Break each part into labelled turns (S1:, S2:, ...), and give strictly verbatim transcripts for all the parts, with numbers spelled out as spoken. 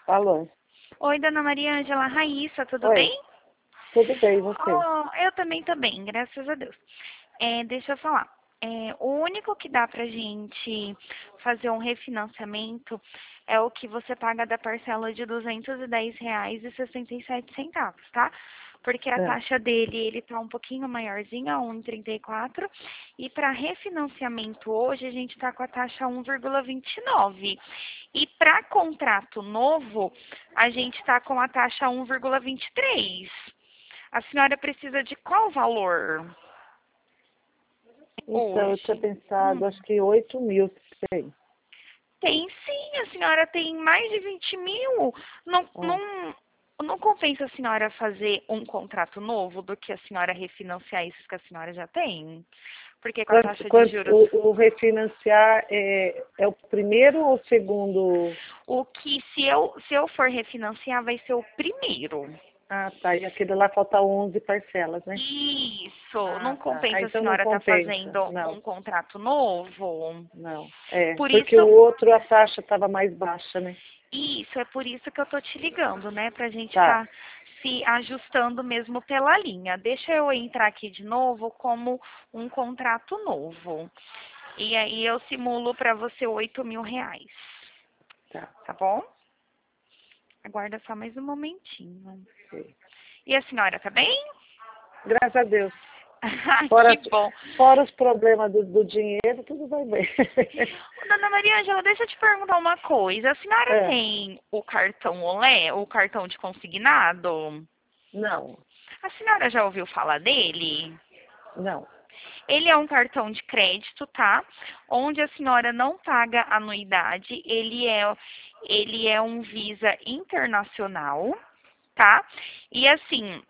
S1: Alô?
S2: Oi, dona Maria Ângela, Raíssa, tudo
S1: Oi,
S2: bem?
S1: tudo bem, e você?
S2: Oh, eu também tô bem, graças a Deus. É, deixa eu falar. É, o único que dá pra gente fazer um refinanciamento é o que você paga da parcela de duzentos e dez reais e sessenta e sete centavos, tá? Porque a
S1: É.
S2: taxa dele, ele tá um pouquinho maiorzinha, um vírgula trinta e quatro, e para refinanciamento hoje a gente tá com a taxa um vírgula vinte e nove. E para contrato novo, a gente tá com a taxa um vírgula vinte e três. A senhora precisa de qual valor
S1: Então, eu tinha
S2: hoje?
S1: pensado,
S2: Hum,
S1: acho que oito mil tem.
S2: tem sim, a senhora tem mais de vinte mil. Não,
S1: Ah.
S2: não, não compensa a senhora fazer um contrato novo do que a senhora refinanciar esses que a senhora já tem? Porque com a
S1: Quanto,
S2: taxa de
S1: quanto,
S2: juros,
S1: o, o refinanciar é, é o primeiro ou o segundo?
S2: o que se eu, se eu for refinanciar vai ser o primeiro.
S1: Ah, tá. E aquele lá falta onze parcelas, né?
S2: Isso, não
S1: Ah, tá. Ah,
S2: compensa a
S1: então não
S2: senhora estar
S1: compensa.
S2: fazendo
S1: Não,
S2: um contrato novo.
S1: não. É,
S2: Por
S1: porque o
S2: isso,
S1: outro a taxa estava mais baixa, né?
S2: isso, é por isso que eu tô te ligando, né? Pra gente
S1: Tá.
S2: estar se ajustando mesmo pela linha. Deixa eu entrar aqui de novo como um contrato novo. E aí eu simulo para você oito mil reais,
S1: Tá.
S2: tá bom? Aguarda só mais um momentinho.
S1: Ok.
S2: E a senhora tá bem?
S1: Graças a Deus.
S2: Ah,
S1: Fora,
S2: que bom.
S1: fora os problemas do, do dinheiro, tudo vai bem.
S2: Dona Maria Ângela, deixa eu te perguntar uma coisa. A senhora
S1: É,
S2: tem o cartão Olé, o cartão de consignado?
S1: não,
S2: A senhora já ouviu falar dele?
S1: não.
S2: Ele é um cartão de crédito, tá? Onde a senhora não paga anuidade. Ele é, ele é um Visa internacional, tá? E assim,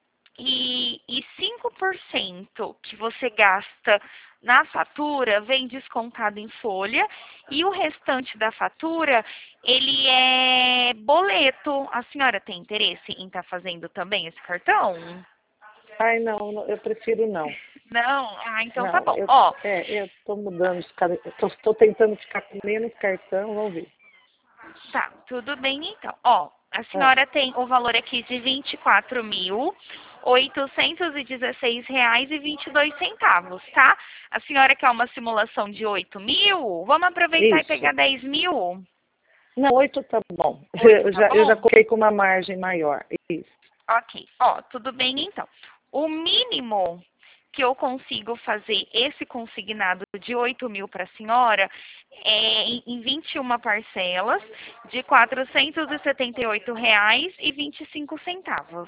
S2: e, e cinco por cento que você gasta na fatura vem descontado em folha e o restante da fatura, ele é boleto. A senhora tem interesse em estar fazendo também esse cartão?
S1: Ai, não, não, eu prefiro não.
S2: Não? Ah, então tá
S1: Não,
S2: bom.
S1: eu,
S2: Ó,
S1: é, eu tô mudando, os car- eu tô, tô tentando ficar com menos cartão, vamos ver.
S2: tá, tudo bem então. Ó, a
S1: Ah,
S2: senhora tem o valor aqui de vinte e quatro mil oitocentos e dezesseis reais e vinte e dois centavos, tá? A senhora quer uma simulação de oito mil? Vamos aproveitar e pegar
S1: isso.
S2: dez mil?
S1: Não, oito tá bom.
S2: Oito,
S1: Eu
S2: tá
S1: já, eu já
S2: bom?
S1: coloquei com uma margem maior. Isso.
S2: Ok. Ó, tudo bem então. O mínimo que eu consigo fazer esse consignado de oito mil para a senhora é em em vinte e uma parcelas de quatrocentos e setenta e oito reais e vinte e cinco centavos.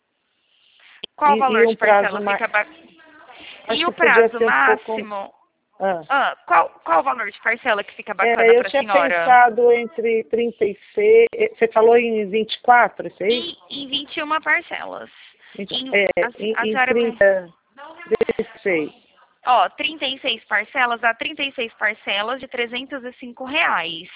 S2: Qual o
S1: E, e
S2: valor
S1: um
S2: de
S1: prazo
S2: parcela
S1: mais.
S2: fica ba...
S1: Acho
S2: E
S1: que
S2: o
S1: podia
S2: prazo
S1: ser um pouco.
S2: máximo?
S1: Ah.
S2: Ah, qual, qual o valor de parcela que fica bacana
S1: É, eu
S2: para a
S1: tinha
S2: senhora?
S1: pensado entre trinta e seis. eh, Você falou em vinte e quatro, isso aí?
S2: E em vinte e uma parcelas.
S1: Então,
S2: Em,
S1: é,
S2: a,
S1: em,
S2: a
S1: em
S2: senhora vai.
S1: trinta e seis.
S2: Ó, trinta e seis parcelas, dá trinta e seis parcelas de trezentos e cinco reais.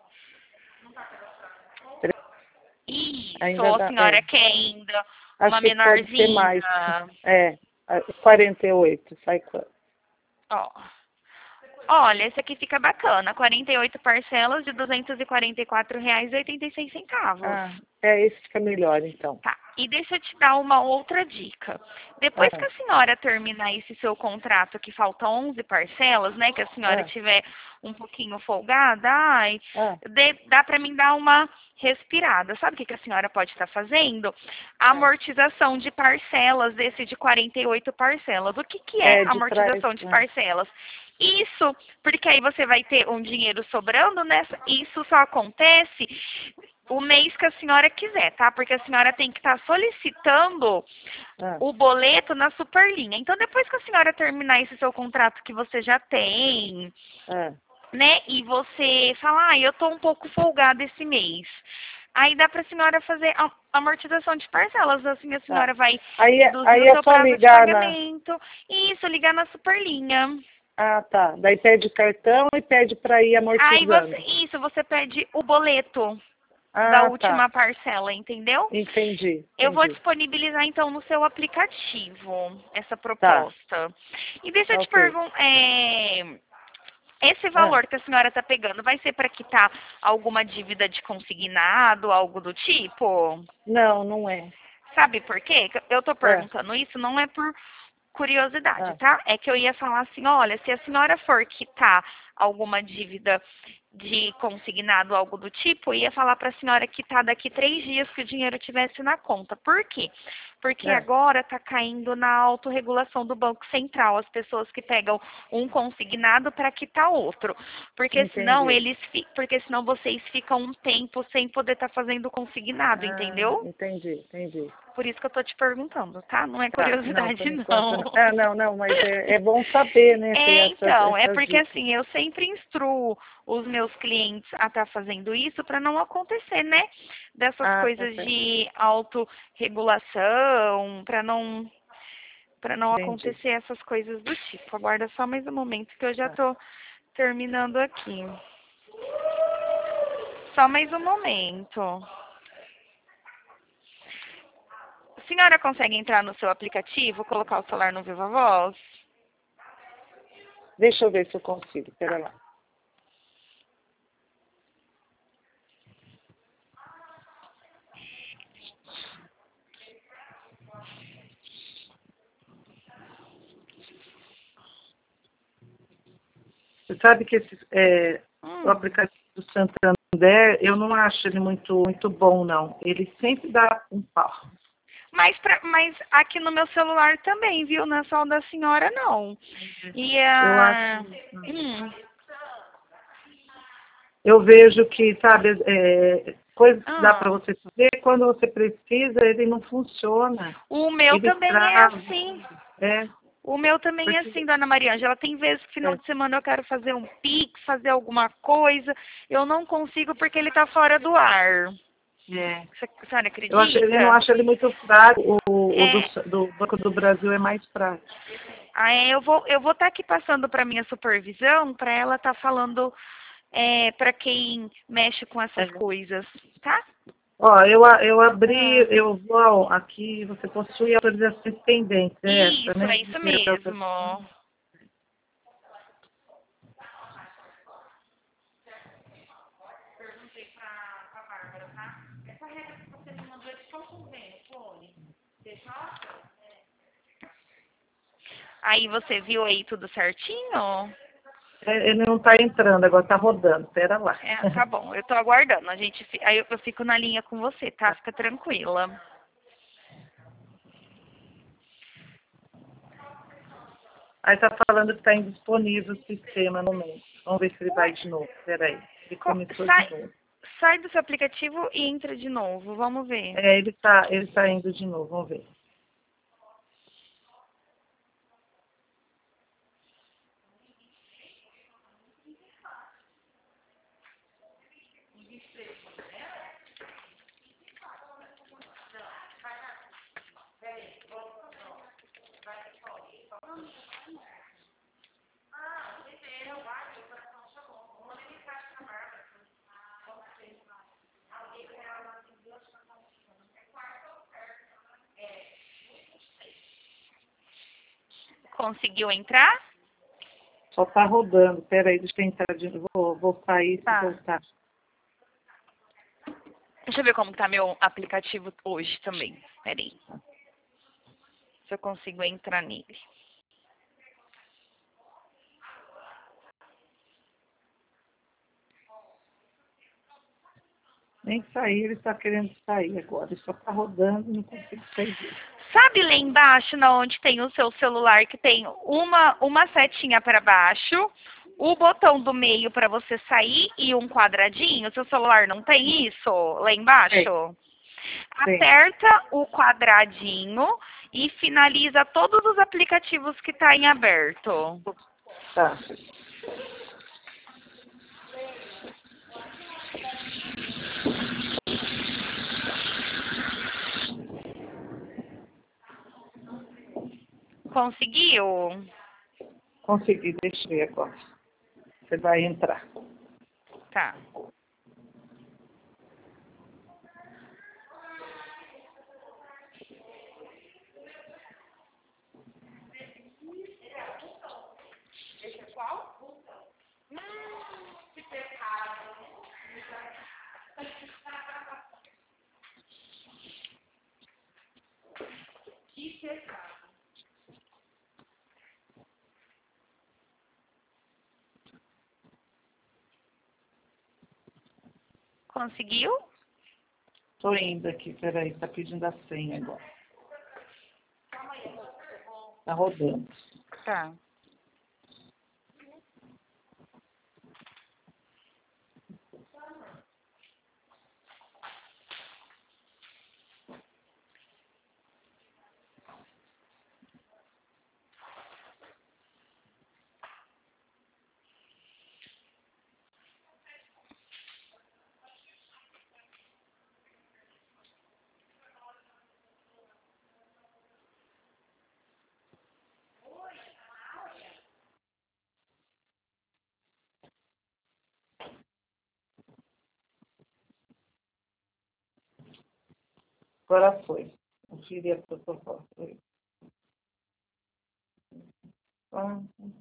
S2: Isso,
S1: Ainda
S2: ou a
S1: dá.
S2: senhora
S1: É.
S2: quer ainda
S1: Acho
S2: uma
S1: que pode ser
S2: menorzinha?
S1: mais. É, quarenta e oito, sai quanto?
S2: Ó, olha, esse aqui fica bacana, quarenta e oito parcelas de duzentos e quarenta e quatro reais e oitenta e seis centavos.
S1: Ah, é, esse fica melhor, então.
S2: Tá, e deixa eu te dar uma outra dica. Depois que
S1: Ah,
S2: a senhora terminar esse seu contrato, que falta onze parcelas, né, que a senhora
S1: ah,
S2: tiver um pouquinho folgada, ai,
S1: ah,
S2: dê- dá para mim dar uma respirada. Sabe o que que a senhora pode estar fazendo?
S1: ah.
S2: Amortização de parcelas, desse de quarenta e oito parcelas. O que que é
S1: É, de trás.
S2: amortização de
S1: Ah,
S2: parcelas? Isso, porque aí você vai ter um dinheiro sobrando, né? Isso só acontece o mês que a senhora quiser, tá? Porque a senhora tem que estar solicitando
S1: ah,
S2: o boleto na Superlinha. Então, depois que a senhora terminar esse seu contrato que você já tem,
S1: ah.
S2: né? E você falar, ah, eu tô um pouco folgada esse mês. Aí dá pra senhora fazer a amortização de parcelas. Assim a
S1: Tá.
S2: senhora vai
S1: Aí, é-
S2: reduzir
S1: aí
S2: o
S1: é
S2: seu
S1: só
S2: prazo de
S1: ligar na.
S2: pagamento. E isso, ligar na Superlinha.
S1: Ah, tá. Daí pede cartão e pede para ir
S2: Aí você,
S1: amortizando.
S2: isso, você pede o boleto da
S1: Ah, tá.
S2: última parcela, entendeu?
S1: Entendi,
S2: Eu vou
S1: entendi.
S2: disponibilizar então no seu aplicativo essa
S1: Tá,
S2: proposta. E deixa eu
S1: tá
S2: te
S1: ok.
S2: perguntar, é, Esse
S1: Ah,
S2: valor que a senhora está pegando vai ser para quitar alguma dívida de consignado, algo do tipo?
S1: não, não é.
S2: Sabe por quê? Eu estou
S1: Ah,
S2: perguntando isso, não é por curiosidade,
S1: ah,
S2: tá? É que eu ia falar assim, olha, se a senhora for quitar alguma dívida de consignado, algo do tipo, eu ia falar para a senhora quitar daqui três dias que o dinheiro tivesse na conta. Por quê? Porque
S1: ah,
S2: agora está caindo na autorregulação do Banco Central, as pessoas que pegam um consignado para quitar outro. Porque senão
S1: entendi.
S2: eles fi- porque senão vocês ficam um tempo sem poder estar fazendo consignado,
S1: Ah,
S2: entendeu?
S1: entendi, entendi.
S2: Por isso que eu tô te perguntando, tá? Não é
S1: Tá, não, por
S2: curiosidade,
S1: enquanto
S2: não.
S1: não. Ah, não, não, mas é, é bom saber, né, ter
S2: É,
S1: essas,
S2: então, é
S1: essas
S2: porque
S1: dicas.
S2: assim, eu sempre instruo os meus clientes a estar fazendo isso para não acontecer, né? Dessas
S1: Ah, tá
S2: coisas
S1: certo.
S2: de autorregulação, para não para não
S1: Entendi.
S2: acontecer essas coisas do tipo. Aguarda só mais um momento que eu já
S1: Tá.
S2: tô terminando aqui. Só mais um momento. A senhora consegue entrar no seu aplicativo, colocar o celular no Viva Voz?
S1: Deixa eu ver se eu consigo. Pera lá. Você sabe que esse, é, o
S2: Hum.
S1: aplicativo do Santander, eu não acho ele muito, muito bom, não. Ele sempre dá um pau.
S2: Mas, pra, mas aqui no meu celular também, viu? Não é só o da senhora, não. E
S1: Eu acho.
S2: a. Hum.
S1: Eu vejo que, sabe, é, coisas que dá para
S2: Ah.
S1: você fazer, quando você precisa, ele não funciona.
S2: O meu
S1: Ele
S2: também é
S1: trava.
S2: assim.
S1: É,
S2: O meu também é
S1: porque,
S2: assim, dona Maria Ângela. Tem vezes que final
S1: é,
S2: de semana eu quero fazer um pix, fazer alguma coisa. Eu não consigo porque ele tá fora do ar.
S1: é.
S2: Você- A senhora
S1: Eu acho, ele não
S2: acredita?
S1: acho ele muito prático. O, o do,
S2: É,
S1: do Banco do Brasil é mais prático.
S2: aí eu vou eu vou estar aqui passando para minha supervisão para ela estar falando é, para quem mexe com essas
S1: É.
S2: coisas, tá?
S1: Ó, eu, a- eu abri,
S2: Ah,
S1: eu vou aqui, você possui autorizações pendentes, é essa,
S2: isso,
S1: né?
S2: é isso mesmo. Aí você viu aí tudo certinho?
S1: É, ele não está entrando, agora está rodando, pera lá.
S2: É, tá bom, eu tô aguardando. A gente, fi- aí eu eu fico na linha com você, tá? Fica tranquila.
S1: Aí está falando que está indisponível o sistema no momento. Vamos ver se ele vai
S2: Ué,
S1: de novo, peraí. Ele
S2: co-
S1: começou de
S2: sai,
S1: novo.
S2: sai do seu aplicativo e entra de novo. Vamos ver.
S1: É, ele está ele tá indo de novo, vamos ver.
S2: Conseguiu entrar?
S1: Só está rodando, peraí, deixa eu entrar de novo. Vou, vou sair e
S2: Tá.
S1: voltar.
S2: Deixa eu ver como tá meu aplicativo hoje também. Peraí. Se eu consigo entrar nele.
S1: Nem sair, ele está querendo sair agora. Ele só está rodando, não consigo sair dele.
S2: Sabe lá embaixo, na onde tem o seu celular, que tem uma, uma setinha para baixo, o botão do meio para você sair e um quadradinho? Seu celular não tem isso lá
S1: Tem,
S2: embaixo?
S1: tem.
S2: Aperta o quadradinho e finaliza todos os aplicativos que está em aberto.
S1: Tá.
S2: Conseguiu?
S1: Consegui, deixa eu ver agora. Você vai entrar.
S2: Tá. Conseguiu?
S1: Tô indo aqui, peraí, tá pedindo a senha agora. Tá rodando.
S2: Tá.
S1: Agora foi. Conferi a proposta. Ah,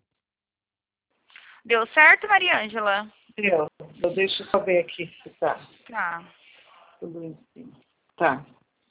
S2: Deu certo, Mariângela?
S1: eu, eu deixo eu só ver aqui se tá
S2: Tá.
S1: tudo em cima. Tá.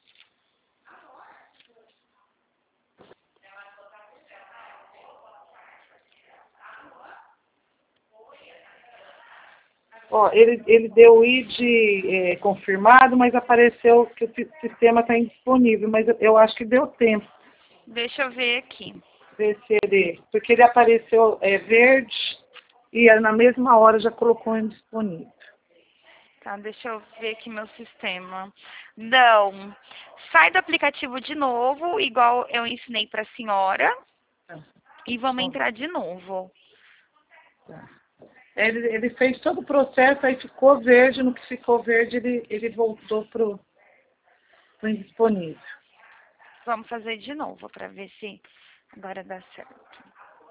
S1: Ó, ele, ele deu o I D é, confirmado, mas apareceu que o si- sistema está indisponível, mas eu, eu acho que deu tempo.
S2: Deixa eu ver aqui.
S1: Ver se ele, porque ele apareceu é, verde e aí, na mesma hora já colocou indisponível.
S2: Tá, deixa eu ver aqui meu sistema. Não. Sai do aplicativo de novo, igual eu ensinei para a senhora,
S1: Tá.
S2: e vamos
S1: Bom,
S2: entrar de novo.
S1: tá. Ele, ele fez todo o processo, aí ficou verde, no que ficou verde ele, ele voltou para o indisponível.
S2: Vamos fazer de novo para ver se agora dá certo.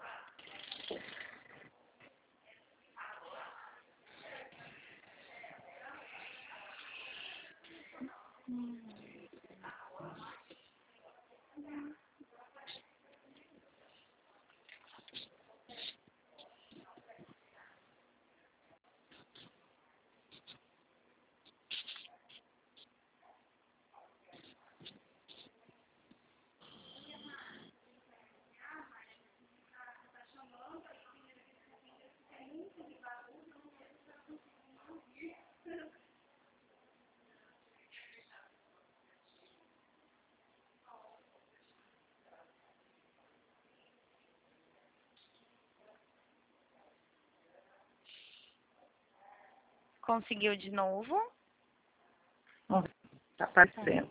S2: Conseguiu de novo?
S1: Está aparecendo.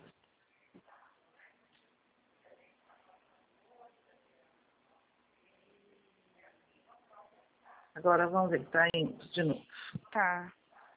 S1: Agora vamos ver, está indo de novo.
S2: Tá.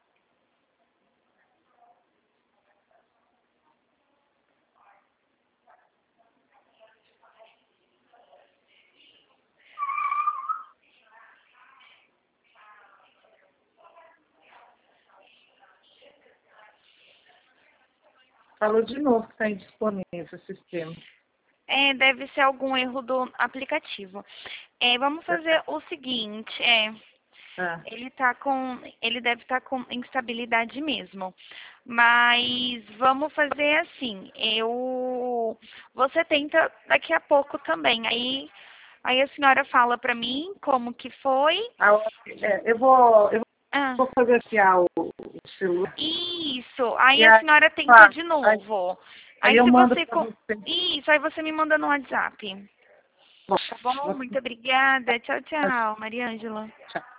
S1: Falou de novo que está indisponível o sistema.
S2: É, deve ser algum erro do aplicativo. É, vamos fazer o seguinte, é,
S1: Ah,
S2: ele tá com, ele deve estar com instabilidade mesmo. Mas vamos fazer assim, eu, você tenta daqui a pouco também. Aí, aí a senhora fala para mim como que foi.
S1: a- é, eu vou, eu
S2: Ah,
S1: vou fazer aqui ah, o, o celular.
S2: isso. Aí
S1: E
S2: a
S1: aí,
S2: senhora tenta
S1: claro,
S2: de
S1: aí,
S2: novo.
S1: aí
S2: Aí
S1: eu
S2: se
S1: mando
S2: você
S1: para
S2: co-
S1: você.
S2: isso, aí você me manda no WhatsApp.
S1: Bom,
S2: Tá bom?
S1: você-
S2: Muito obrigada. Tchau, tchau, Mariângela.
S1: tchau.